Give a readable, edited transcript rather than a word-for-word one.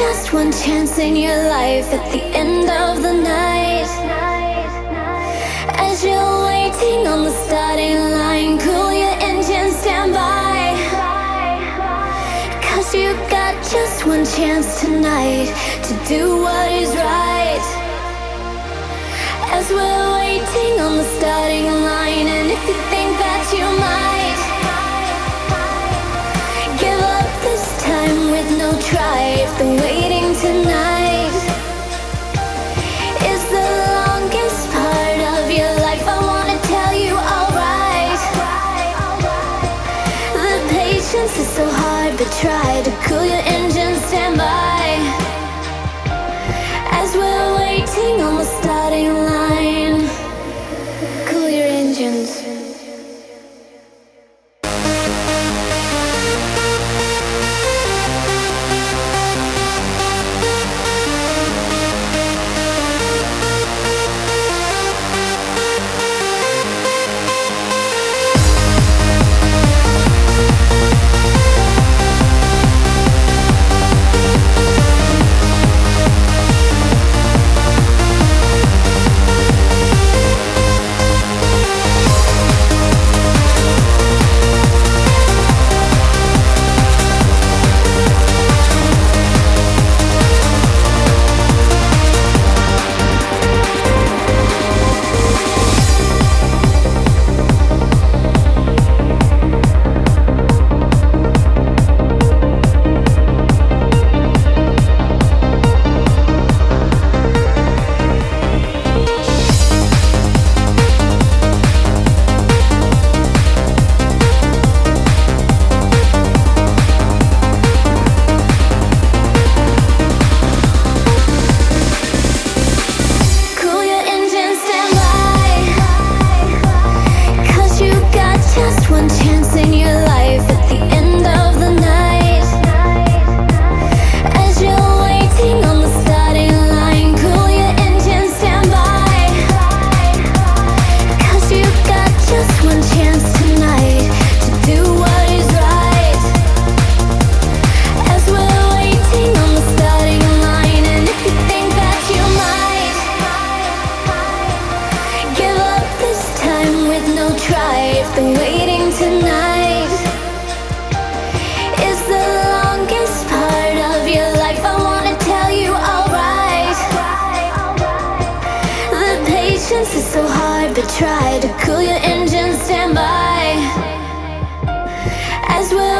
just one chance in your life at the end of the night. As you're waiting on the starting line, cool your engine, stand by. 'Cause you got just one chance tonight to do what is right. As we're waiting on the starting line, and if you think that you might give up this time with no try, if the waiting tonight is the longest part of your life, I wanna tell you alright. The patience is so hard, but try to cool your engine, stand by. As we're waiting on the starting line, cool your engines. Is so hard, but try to cool your engine, stand by. As we're